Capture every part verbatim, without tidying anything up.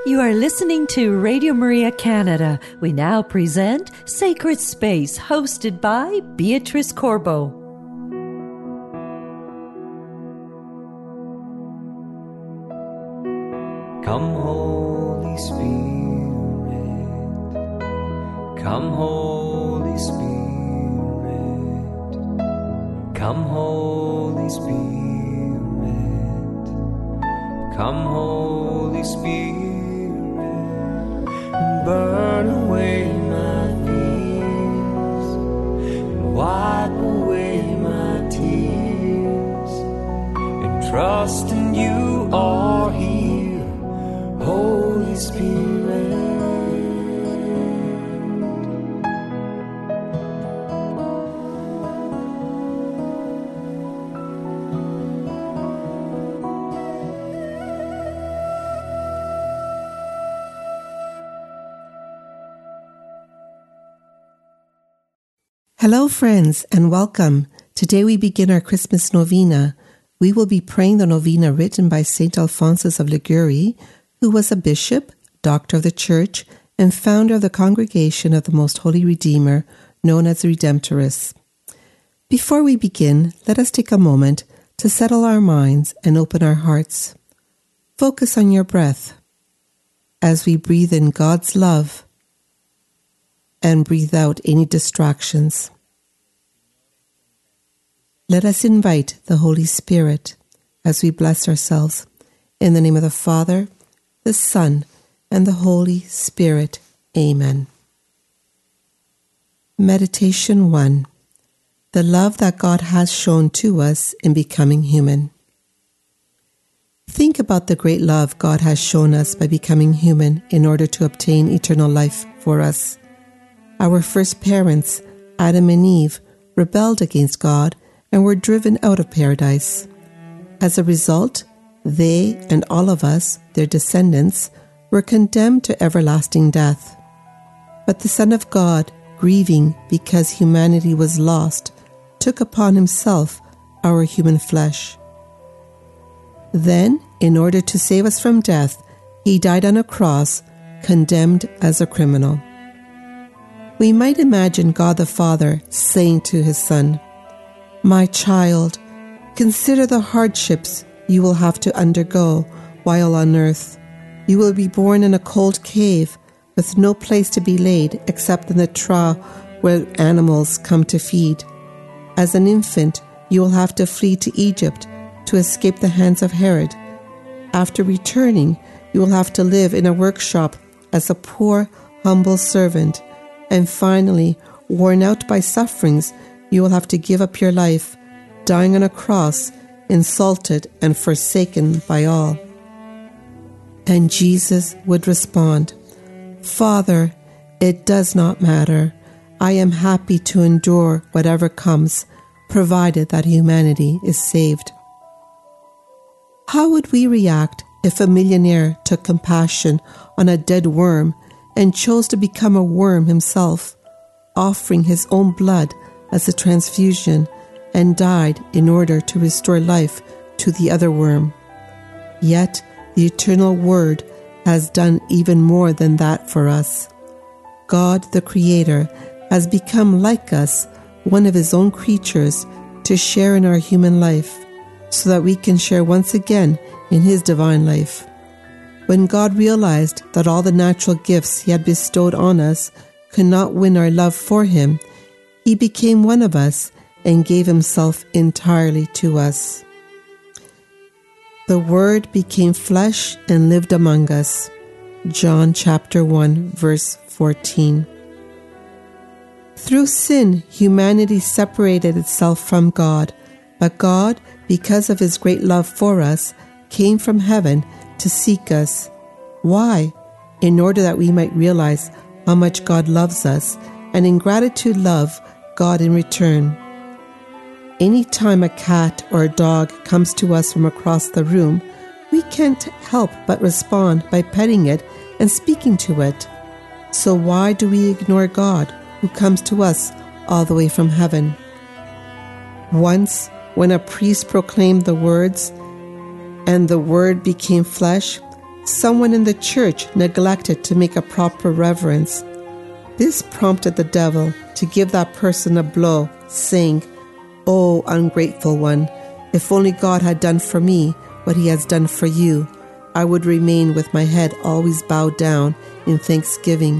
You are listening to Radio Maria Canada. We now present Sacred Space, hosted by Beatrice Corbo. Come, Holy Spirit. Come, Holy Spirit. Come, Holy Spirit. Come, Holy Spirit. Burn away my fears and wipe away my tears, and trust in you are here, Holy Spirit. Hello friends and welcome. Today we begin our Christmas novena. We will be praying the novena written by Saint Alphonsus of Liguori, who was a bishop, doctor of the Church, and founder of the Congregation of the Most Holy Redeemer, known as the Redemptorists. Before we begin, let us take a moment to settle our minds and open our hearts. Focus on your breath as we breathe in God's love and breathe out any distractions. Let us invite the Holy Spirit as we bless ourselves. In the name of the Father, the Son, and the Holy Spirit. Amen. Meditation one. The love that God has shown to us in becoming human. Think about the great love God has shown us by becoming human in order to obtain eternal life for us. Our first parents, Adam and Eve, rebelled against God and were driven out of paradise. As a result, they and all of us, their descendants, were condemned to everlasting death. But the Son of God, grieving because humanity was lost, took upon himself our human flesh. Then, in order to save us from death, he died on a cross, condemned as a criminal. We might imagine God the Father saying to his Son, "My child, consider the hardships you will have to undergo while on earth. You will be born in a cold cave with no place to be laid except in the trough where animals come to feed. As an infant, you will have to flee to Egypt to escape the hands of Herod. After returning, you will have to live in a workshop as a poor, humble servant. And finally, worn out by sufferings, you will have to give up your life, dying on a cross, insulted and forsaken by all." And Jesus would respond, "Father, it does not matter. I am happy to endure whatever comes, provided that humanity is saved." How would we react if a millionaire took compassion on a dead worm and chose to become a worm himself, offering his own blood as a transfusion, and died in order to restore life to the other worm? Yet the eternal Word has done even more than that for us. God, the Creator, has become like us, one of his own creatures, to share in our human life, so that we can share once again in his divine life. When God realized that all the natural gifts he had bestowed on us could not win our love for him, he became one of us and gave himself entirely to us. The Word became flesh and lived among us. John chapter one, verse fourteen. Through sin, humanity separated itself from God, but God, because of his great love for us, came from heaven to seek us. Why? In order that we might realize how much God loves us, and in gratitude love God in return. Any time a cat or a dog comes to us from across the room, we can't help but respond by petting it and speaking to it. So why do we ignore God, who comes to us all the way from heaven? Once, when a priest proclaimed the words, "And the Word became flesh," Someone in the church neglected to make a proper reverence. This prompted the devil to give that person a blow, saying, "Oh, ungrateful one, if only God had done for me what he has done for you, I would remain with my head always bowed down in thanksgiving."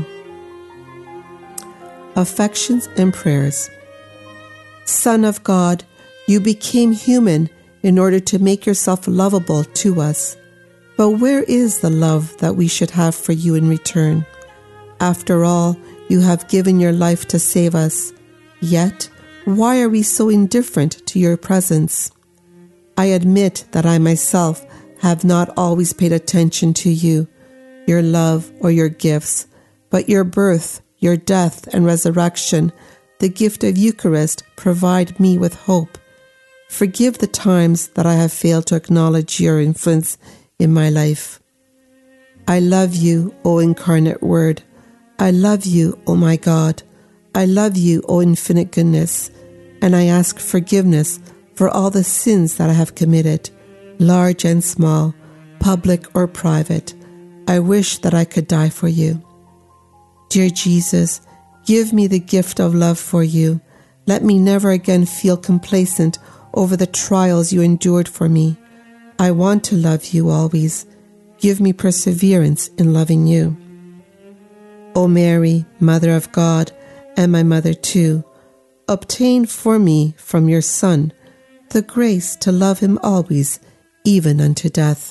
Affections and prayers. Son of God, you became human in order to make yourself lovable to us. But where is the love that we should have for you in return? After all, you have given your life to save us. Yet, why are we so indifferent to your presence? I admit that I myself have not always paid attention to you, your love, or your gifts, but your birth, your death, and resurrection, the gift of Eucharist, provide me with hope. Forgive the times that I have failed to acknowledge your influence in my life. I love you, O incarnate Word. I love you, O my God. I love you, O infinite goodness, and I ask forgiveness for all the sins that I have committed, large and small, public or private. I wish that I could die for you. Dear Jesus, give me the gift of love for you. Let me never again feel complacent over the trials you endured for me. I want to love you always. Give me perseverance in loving you. O Mary, Mother of God, and my mother too, obtain for me from your Son the grace to love him always, even unto death.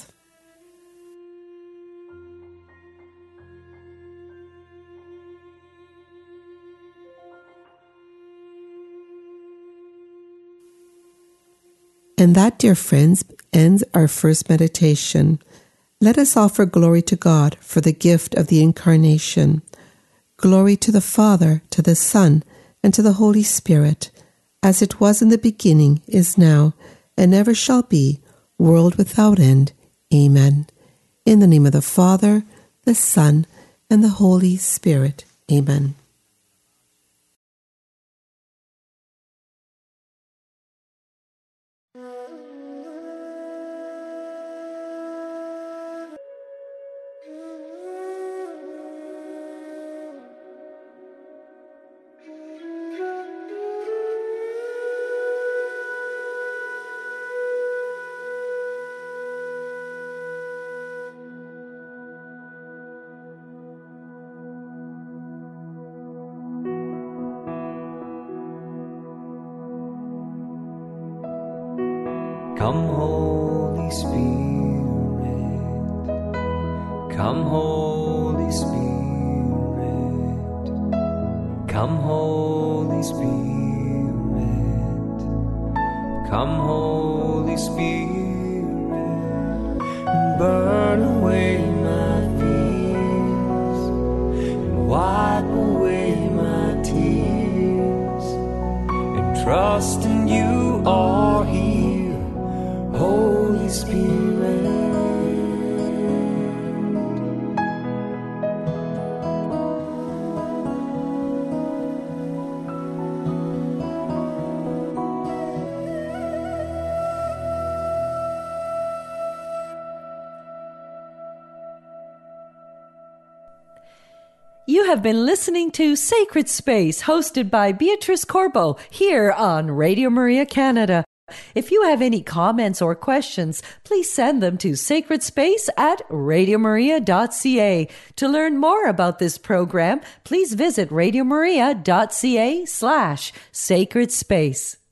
And that, dear friends, ends our first meditation. Let us offer glory to God for the gift of the Incarnation. Glory to the Father, to the Son, and to the Holy Spirit, as it was in the beginning, is now, and ever shall be, world without end. Amen. In the name of the Father, the Son, and the Holy Spirit. Amen. Come, Holy Spirit, come, Holy Spirit, come, Holy Spirit, come, Holy Spirit, and burn away my fears, and wipe away my tears, and trust in you are here. Holy Spirit, You have been listening to Sacred Space, hosted by Beatrice Corbo, here on Radio Maria Canada. If you have any comments or questions, please send them to sacredspace at radiomaria dot c a. To learn more about this program, please visit radiomaria dot c a slash sacred space.